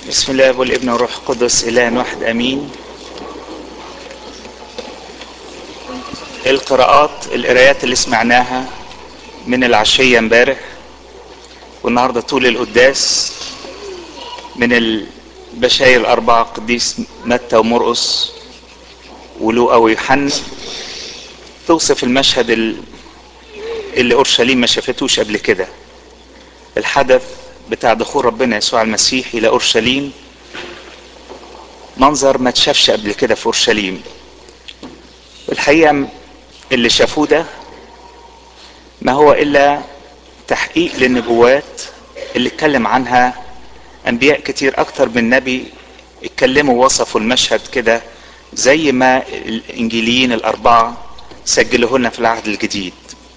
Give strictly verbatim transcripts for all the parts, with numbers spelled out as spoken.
بسم الله والابن والروح القدس إله واحد امين. القراءات القرايات اللي سمعناها من العشية امبارح والنهاردة طول القداس من البشاير الاربعة قديس متى ومرقس ولوقا ويوحنا توصف المشهد اللي اورشليم ما شافتوش قبل كده، الحدث بتاع دخول ربنا يسوع المسيح الى اورشليم، منظر ما تشافش قبل كده في اورشليم. والحقيقة اللي شافوه ده ما هو الا تحقيق للنبوات اللي اتكلم عنها انبياء كتير، اكتر من نبي اتكلموا ووصفوا المشهد كده زي ما الانجيليين الاربعة سجلوه لنا في العهد الجديد.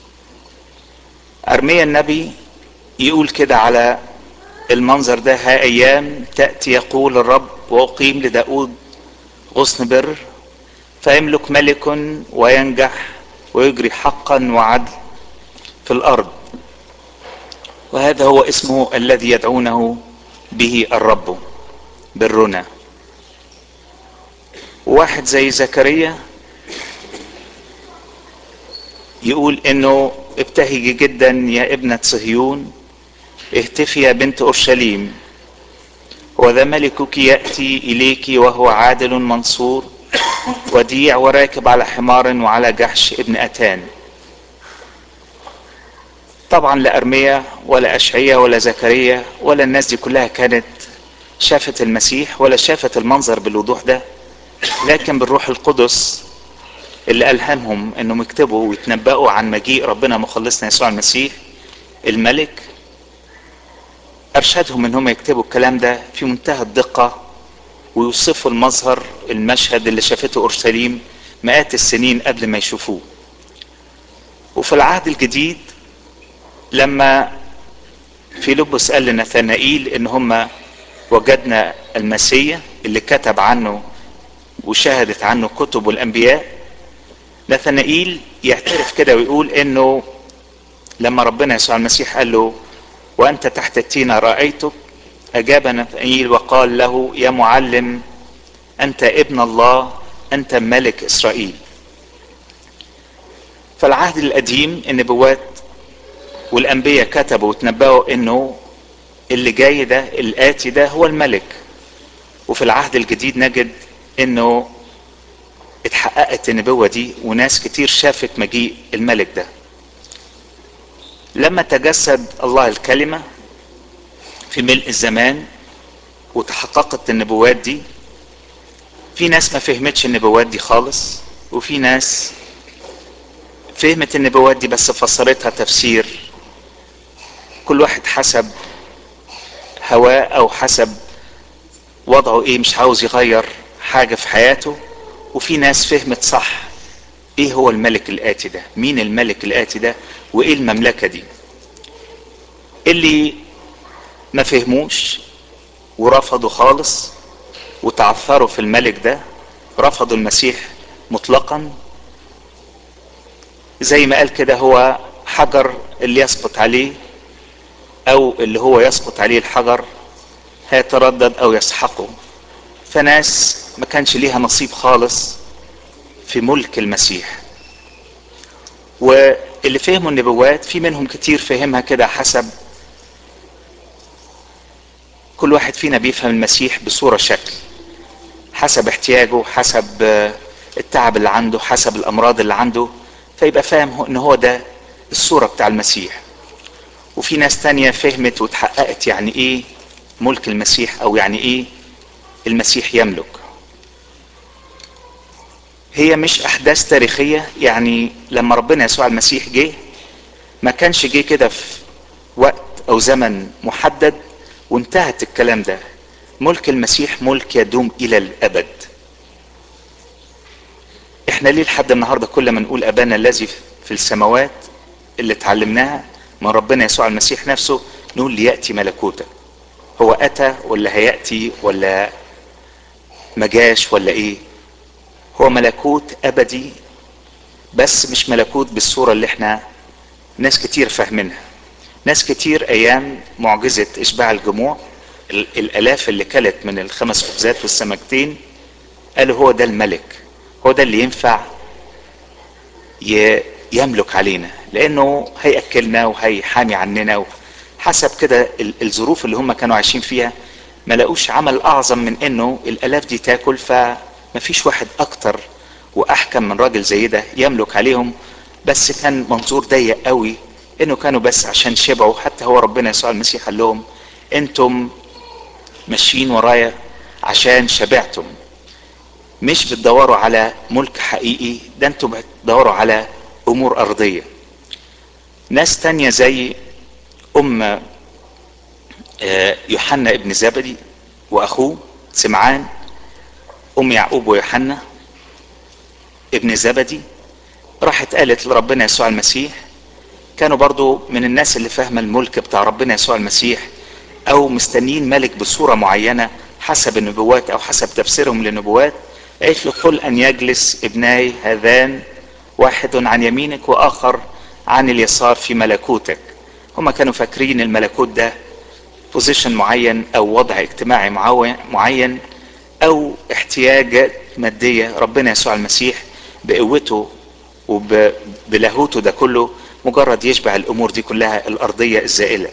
ارميا النبي يقول كده على المنظر ده: ها ايام تأتي يقول الرب واقيم لداود غصن بر، فيملك ملك وينجح ويجري حقا وعدل في الارض، وهذا هو اسمه الذي يدعونه به الرب برنا. واحد زي زكريا يقول انه ابتهجي جدا يا ابنة صهيون، اهتفي يا بنت اورشليم، وذا ملكك يأتي اليك وهو عادل منصور وديع وراكب على حمار وعلى جحش ابن اتان. طبعا لا ارميا ولا اشعيا ولا زكريا ولا الناس دي كلها كانت شافت المسيح ولا شافت المنظر بالوضوح ده، لكن بالروح القدس اللي ألهمهم انهم يكتبوا ويتنبأوا عن مجيء ربنا مخلصنا يسوع المسيح الملك، ارشدهم انهم يكتبوا الكلام ده في منتهى الدقة ويوصفوا المظهر المشهد اللي شافته اورشليم مئات السنين قبل ما يشوفوه. وفي العهد الجديد لما فيلبس قال لناثانائيل ان هم وجدنا المسيح اللي كتب عنه وشهدت عنه كتب الانبياء، ناثانائيل يعترف كده ويقول انه لما ربنا يسوع المسيح قال له وانت تحت التينة رأيتك، اجاب ناثانائيل وقال له يا معلم انت ابن الله، انت ملك اسرائيل. فالعهد القديم النبوات والانبياء كتبوا وتنبأوا انه اللي جاي ده الاتي ده هو الملك. وفي العهد الجديد نجد انه اتحققت النبوة دي وناس كتير شافت مجيء الملك ده. لما تجسد الله الكلمة في ملء الزمان وتحققت النبوات دي، في ناس ما فهمتش النبوات دي خالص، وفي ناس فهمت النبوات دي بس فسرتها تفسير كل واحد حسب هواه او حسب وضعه ايه، مش عاوز يغير حاجة في حياته. وفي ناس فهمت صح ايه هو الملك الاتي ده، مين الملك الاتي ده، وايه المملكة دي. اللي ما فهموش ورفضوا خالص وتعثروا في الملك ده، رفضوا المسيح مطلقا، زي ما قال كده هو حجر اللي يسقط عليه او اللي هو يسقط عليه الحجر هيتردد او يسحقه. فناس ما كانش ليها نصيب خالص في ملك المسيح. واللي فهموا النبوات في منهم كتير فهمها كده حسب كل واحد فينا بيفهم المسيح بصورة شكل، حسب احتياجه، حسب التعب اللي عنده، حسب الامراض اللي عنده، فيبقى فاهم ان هو ده الصورة بتاع المسيح. وفي ناس تانية فهمت وتحققت يعني ايه ملك المسيح او يعني ايه المسيح يملك. هي مش احداث تاريخية، يعني لما ربنا يسوع المسيح جه ما كانش جه كده في وقت او زمن محدد وانتهت الكلام ده. ملك المسيح ملك يدوم الى الابد. احنا ليه لحد النهاردة كل ما نقول ابانا الذي في السماوات اللي اتعلمناها من ربنا يسوع المسيح نفسه نقول ليأتي ملكوتك؟ هو اتى ولا هيأتي ولا مجاش ولا ايه؟ هو ملكوت ابدي، بس مش ملكوت بالصورة اللي احنا ناس كتير فاهمينها. ناس كتير ايام معجزة اشباع الجموع الالاف اللي كلت من الخمس خبزات والسمكتين قالوا هو ده الملك، هو ده اللي ينفع يملك علينا، لانه هيأكلنا وهيحامي عننا. حسب كده الظروف اللي هم كانوا عايشين فيها ما لقوش عمل اعظم من انه الالاف دي تاكل، فمفيش واحد اكتر واحكم من راجل زي ده يملك عليهم. بس كان منظور ضيق قوي، انه كانوا بس عشان شبعوا. حتى هو ربنا يسوع المسيح قال لهم انتم ماشيين ورايا عشان شبعتم، مش بتدوروا على ملك حقيقي، ده انتم بتدوروا على امور ارضية. ناس تانية زي ام يوحنا ابن زبدي واخوه سمعان، ام يعقوب ويوحنا ابن زبدي، راحت قالت لربنا يسوع المسيح. كانوا برضو من الناس اللي فاهمة الملك بتاع ربنا يسوع المسيح، او مستنيين ملك بصورة معينة حسب النبوات او حسب تفسيرهم للنبوات. قالت له قل ان يجلس ابناي هذان، واحد عن يمينك واخر عن اليسار في ملكوتك. هما كانوا فاكرين الملكوت ده بوزيشن معين او وضع اجتماعي معين او احتياجات مادية. ربنا يسوع المسيح بقوته وبلاهوته ده كله مجرد يشبع الامور دي كلها الارضية الزائلة.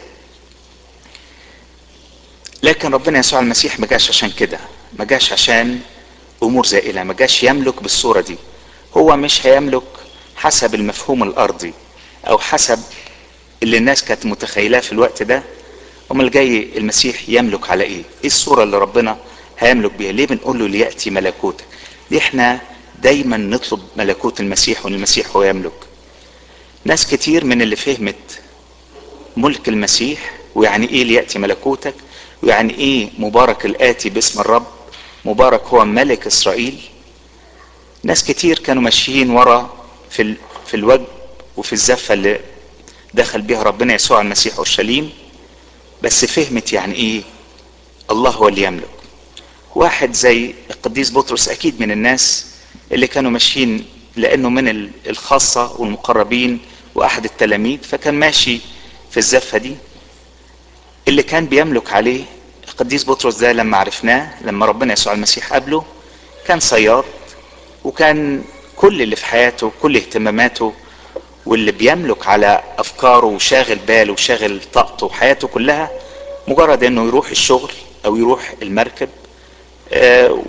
لكن ربنا يسوع المسيح ما جاش عشان كده، ما جاش عشان امور زائلة، ما جاش يملك بالصورة دي. هو مش هيملك حسب المفهوم الارضي او حسب اللي الناس كانت متخيلاه في الوقت ده. امال جاي المسيح يملك على ايه؟ ايه الصورة اللي ربنا هيملك بيها؟ ليه بنقول له ليأتي ملكوتك؟ ليه احنا دايما نطلب ملكوت المسيح وان المسيح هو يملك؟ ناس كتير من اللي فهمت ملك المسيح ويعني ايه ليأتي ملكوتك ويعني ايه مبارك الآتي باسم الرب، مبارك هو ملك اسرائيل. ناس كتير كانوا ماشيين ورا في في الوجه وفي الزفة اللي دخل بيها ربنا يسوع المسيح اورشليم، بس فهمت يعني ايه الله هو اللي يملك. واحد زي القديس بطرس اكيد من الناس اللي كانوا ماشيين لانه من الخاصة والمقربين واحد التلاميذ، فكان ماشي في الزفة دي. اللي كان بيملك عليه القديس بطرس ده لما عرفناه لما ربنا يسوع المسيح قابله كان صياد، وكان كل اللي في حياته كل اهتماماته واللي بيملك على افكاره وشاغل باله وشاغل طاقته وحياته كلها مجرد انه يروح الشغل او يروح المركب آه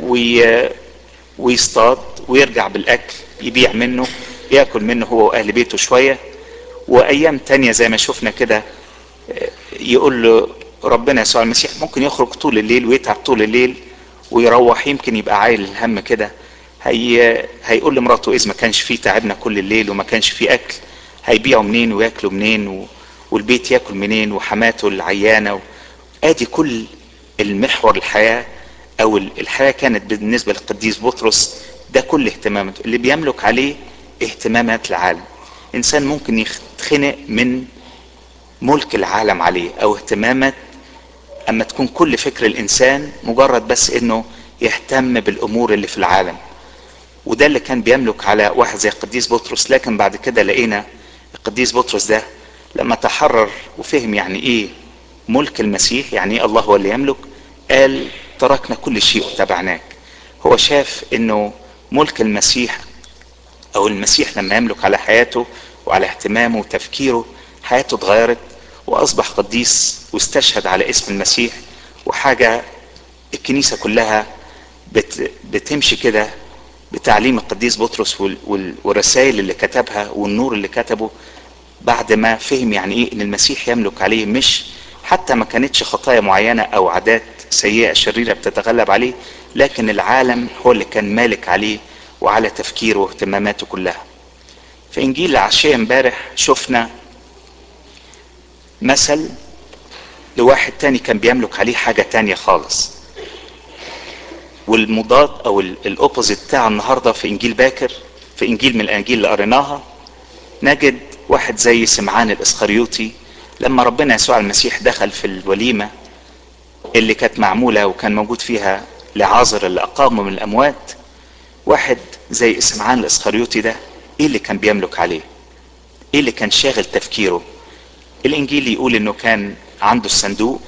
ويصطاد ويرجع بالاكل يبيع منه ياكل منه هو واهل بيته شوية. وايام تانية زي ما شفنا كده يقول له ربنا يسوع المسيح ممكن يخرج طول الليل ويتعب طول الليل ويروح يمكن يبقى عايل الهم كده. هي هيقول لمراته اذا ما كانش فيه تعبنا كل الليل وما كانش فيه اكل هيبيعوا منين وياكلوا منين و... والبيت ياكل منين وحماته العيانة و... ادي كل المحور الحياة او الحياة كانت بالنسبة للقديس بطرس ده كل اهتماماته اللي بيملك عليه اهتمامات العالم. انسان ممكن يتخنق من ملك العالم عليه او اهتمامات اما تكون كل فكر الانسان مجرد بس انه يهتم بالامور اللي في العالم. وده اللي كان بيملك على واحد زي القديس بطرس. لكن بعد كده لقينا القديس بطرس ده لما تحرر وفهم يعني ايه ملك المسيح، يعني ايه الله هو اللي يملك، قال تركنا كل شيء وتبعناك. هو شاف انه ملك المسيح او المسيح لما يملك على حياته وعلى اهتمامه وتفكيره حياته اتغيرت واصبح قديس واستشهد على اسم المسيح. وحاجة الكنيسة كلها بت بتمشي كده بتعليم القديس بطرس والرسائل اللي كتبها والنور اللي كتبه بعد ما فهم يعني ايه ان المسيح يملك عليه. مش حتى ما كانتش خطايا معينة او عادات سيئة شريرة بتتغلب عليه، لكن العالم هو اللي كان مالك عليه وعلى تفكيره واهتماماته كلها. في انجيل العشية امبارح شفنا مثل لواحد تاني كان بيملك عليه حاجة تانية خالص. والمضاد او الاوبوزيت بتاع النهاردة في انجيل باكر في انجيل من الانجيل اللي قريناها نجد واحد زي سمعان الاسخريوطي. لما ربنا يسوع المسيح دخل في الوليمة اللي كانت معمولة وكان موجود فيها لعازر اللي اقامه من الاموات، واحد زي سمعان الاسخريوطي ده ايه اللي كان بيملك عليه؟ ايه اللي كان شاغل تفكيره؟ الانجيل يقول انه كان عنده الصندوق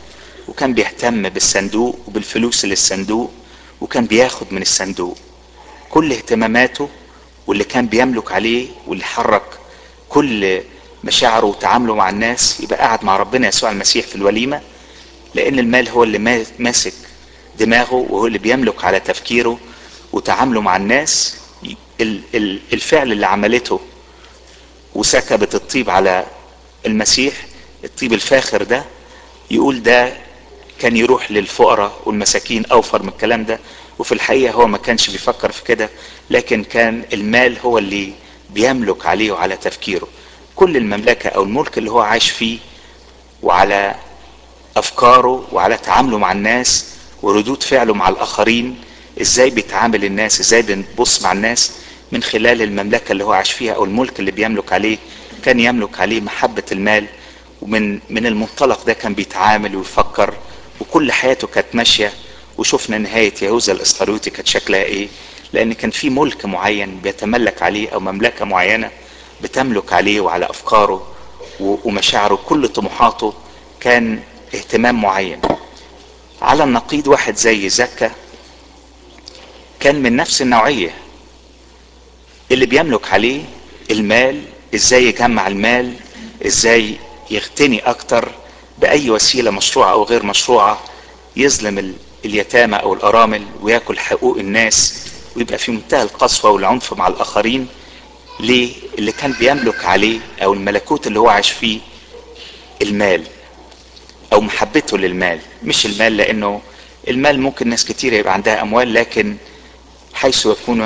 وكان بيهتم بالصندوق وبالفلوس اللي الصندوق، وكان بياخد من الصندوق. كل اهتماماته واللي كان بيملك عليه واللي حرك كل مشاعره وتعامله مع الناس يبقى قاعد مع ربنا يسوع المسيح في الوليمة، لان المال هو اللي ماسك دماغه وهو اللي بيملك على تفكيره وتعامله مع الناس. الفعل اللي عملته وسكبت الطيب على المسيح، الطيب الفاخر ده، يقول ده كان يروح للفقراء والمساكين اوفر من الكلام ده. وفي الحقيقة هو ما كانش بيفكر في كده، لكن كان المال هو اللي بيملك عليه وعلى تفكيره. كل المملكة او الملك اللي هو عايش فيه وعلى افكاره وعلى تعامله مع الناس وردود فعله مع الاخرين، ازاي بيتعامل الناس، ازاي بنبص مع الناس، من خلال المملكة اللي هو عايش فيها او الملك اللي بيملك عليه. كان يملك عليه محبة المال، ومن من المنطلق ده كان بيتعامل ويفكر، وكل حياته كانت ماشية. وشفنا نهاية يهوذا الاسخريوطي كانت شكلها ايه، لان كان في ملك معين بيتملك عليه او مملكة معينة بتملك عليه وعلى افكاره ومشاعره. كل طموحاته كان اهتمام معين. على النقيض واحد زي زكا كان من نفس النوعية، اللي بيملك عليه المال، ازاي يجمع المال، ازاي يغتني اكتر باي وسيلة مشروعة او غير مشروعة، يظلم اليتامى او الارامل وياكل حقوق الناس ويبقى في منتهى القسوة والعنف مع الاخرين. ليه؟ اللي كان بيملك عليه او الملكوت اللي هو عايش فيه المال او محبته للمال، مش المال، لانه المال ممكن ناس كتير يبقى عندها اموال، لكن حيث يكون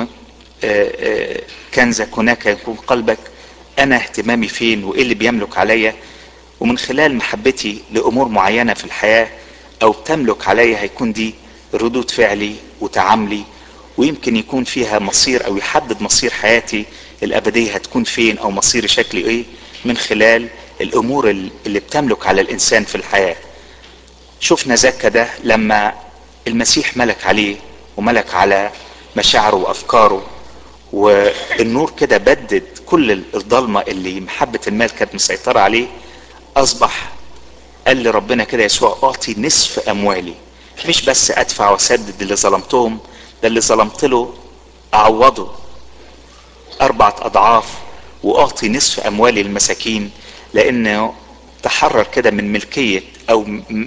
كنزك هناك يكون قلبك. انا اهتمامي فين وايه اللي بيملك عليا، ومن خلال محبتي لامور معينة في الحياة او تملك عليا هيكون دي ردود فعلي وتعاملي، ويمكن يكون فيها مصير او يحدد مصير حياتي الابدية هتكون فين او مصيري شكلي ايه، من خلال الامور اللي بتملك على الانسان في الحياة. شفنا زكا ده لما المسيح ملك عليه وملك على مشاعره وافكاره، والنور كده بدد كل الضلمة اللي محبة المال كانت مسيطرة عليه. اصبح قال لربنا كده يسوع اعطي نصف اموالي، مش بس ادفع واسدد اللي ظلمتهم، ده اللي ظلمت له اعوضه اربعة اضعاف واعطي نصف اموالي للمساكين. لانه تحرر كده من ملكية او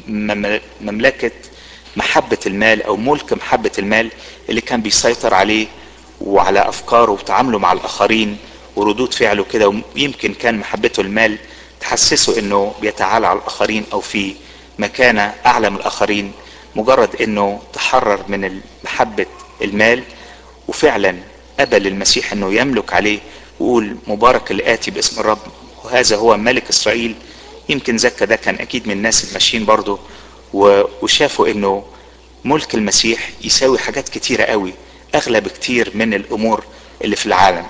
مملكة محبة المال او ملك محبة المال اللي كان بيسيطر عليه وعلى افكاره وتعامله مع الاخرين وردود فعله كده. ويمكن كان محبته المال تحسسه انه بيتعالى على الاخرين او في مكانة اعلى من الاخرين، مجرد انه تحرر من محبة المال. وفعلا قبل المسيح انه يملك عليه ويقول مبارك اللي اتي باسم الرب وهذا هو ملك اسرائيل. يمكن زكا ده كان اكيد من الناس الماشيين برضه وشافوا انه ملك المسيح يساوي حاجات كتيرة قوي، اغلى بكتير من الامور اللي في العالم.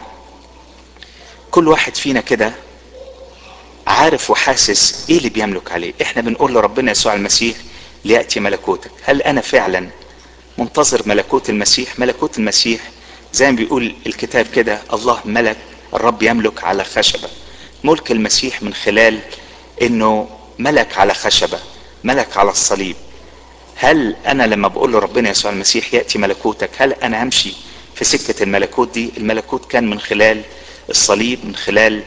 كل واحد فينا كده عارف وحاسس ايه اللي بيملك عليه. احنا بنقول لربنا يسوع المسيح ليأتي ملكوتك. هل انا فعلا منتظر ملكوت المسيح؟ ملكوت المسيح زي ما بيقول الكتاب كده، الله ملك، الرب يملك على خشبة. ملك المسيح من خلال انه ملك على خشبة، ملك على الصليب. هل انا لما بقول لربنا يسوع المسيح يأتي ملكوتك، هل انا همشي في سكة الملكوت دي؟ الملكوت كان من خلال الصليب، من خلال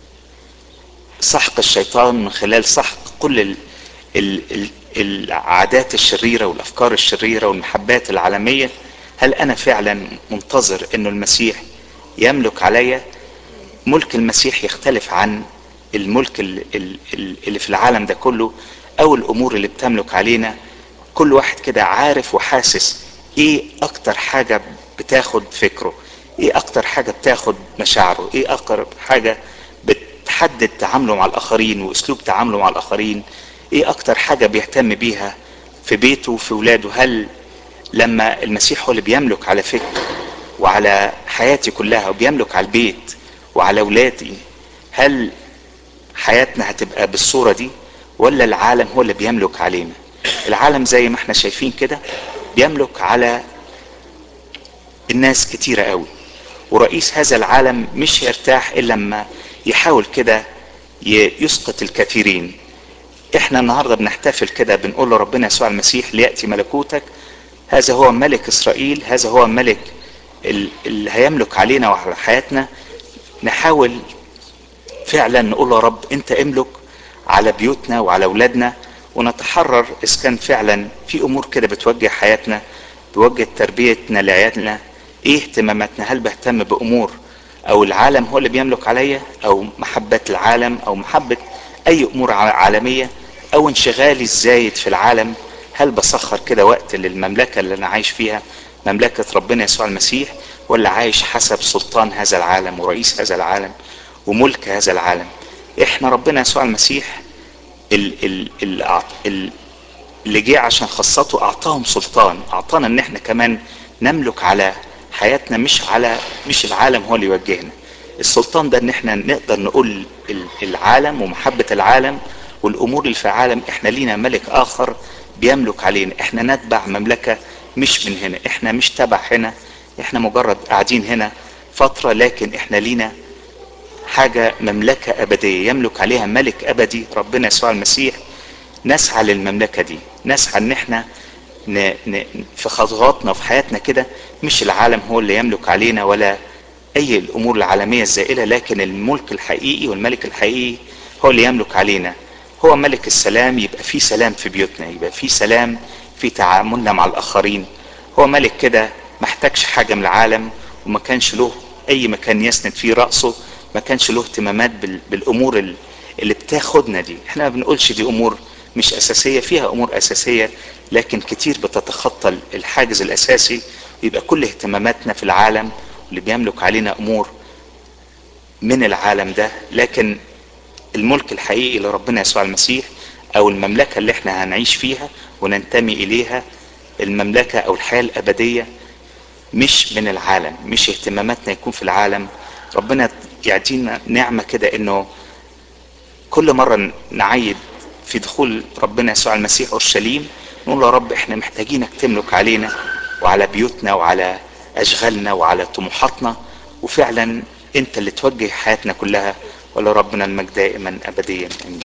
سحق الشيطان، من خلال سحق كل ال ال ال العادات الشريرة والافكار الشريرة والمحبات العالمية. هل انا فعلا منتظر انه المسيح يملك عليا؟ ملك المسيح يختلف عن الملك اللي في العالم ده كله او الامور اللي بتملك علينا. كل واحد كده عارف وحاسس ايه اكتر حاجة بتاخد فكره، ايه اكتر حاجة بتاخد مشاعره، ايه اكتر حاجة بتحدد تعامله مع الاخرين واسلوب تعامله مع الاخرين، ايه اكتر حاجة بيهتم بيها في بيته وفي ولاده. هل لما المسيح هو اللي بيملك على فكر وعلى حياتي كلها وبيملك على البيت وعلى ولادي، هل حياتنا هتبقى بالصورة دي ولا العالم هو اللي بيملك علينا؟ العالم زي ما احنا شايفين كده بيملك على الناس كتيرة قوي، ورئيس هذا العالم مش يرتاح الا لما يحاول كده يسقط الكثيرين. احنا النهاردة بنحتفل كده بنقول له ربنا يسوع المسيح ليأتي ملكوتك. هذا هو ملك اسرائيل، هذا هو ملك اللي هيملك علينا وعلى حياتنا. نحاول فعلا نقول يا رب انت املك على بيوتنا وعلى اولادنا، ونتحرر اذا كان فعلا في امور كده بتوجه حياتنا، بوجه تربيتنا لعيالنا، ايه اهتماماتنا؟ هل بهتم بامور او العالم هو اللي بيملك عليا، او محبة العالم، او محبة اي امور عالمية، او انشغالي الزايد في العالم؟ هل بسخر كده وقت للمملكة اللي انا عايش فيها، مملكة ربنا يسوع المسيح، ولا عايش حسب سلطان هذا العالم ورئيس هذا العالم وملك هذا العالم؟ احنا ربنا يسوع المسيح ال ال ال ال اللي جه عشان خاصته اعطاهم سلطان، اعطانا ان احنا كمان نملك على حياتنا، مش على مش العالم هو اللي يوجهنا. السلطان ده ان احنا نقدر نقول العالم ومحبة العالم والامور اللي في العالم احنا لينا ملك اخر بيملك علينا. احنا نتبع مملكة مش من هنا، احنا مش تبع هنا، احنا مجرد قاعدين هنا فترة، لكن احنا لينا حاجة مملكة ابدية يملك عليها ملك ابدي ربنا يسوع المسيح. نسعى للمملكة دي، نسعى ان احنا ن... ن... في خطواتنا في حياتنا كده مش العالم هو اللي يملك علينا ولا اي الامور العالمية الزائلة، لكن الملك الحقيقي والملك الحقيقي هو اللي يملك علينا. هو ملك السلام. يبقى في سلام في بيوتنا، يبقى في سلام في تعاملنا مع الاخرين. هو ملك كده محتاجش حاجة من العالم، وما كانش له اي مكان يسند فيه رأسه، ما كانش له اهتمامات بال... بالامور ال... اللي بتاخدنا دي. احنا ما بنقولش دي امور مش اساسية، فيها امور اساسية، لكن كتير بتتخطى الحاجز الاساسي، ويبقى كل اهتماماتنا في العالم اللي بيملك علينا امور من العالم ده. لكن الملك الحقيقي لربنا يسوع المسيح، او المملكة اللي احنا هنعيش فيها وننتمي اليها، المملكة او الحياة الابدية مش من العالم، مش اهتماماتنا يكون في العالم. ربنا يعطينا نعمة كده انه كل مرة نعيد في دخول ربنا يسوع المسيح اورشليم نقول يا رب احنا محتاجينك تملك علينا وعلى بيوتنا وعلى اشغالنا وعلى طموحاتنا، وفعلا انت اللي توجه حياتنا كلها. ولا ربنا المجد دائما ابديا امين.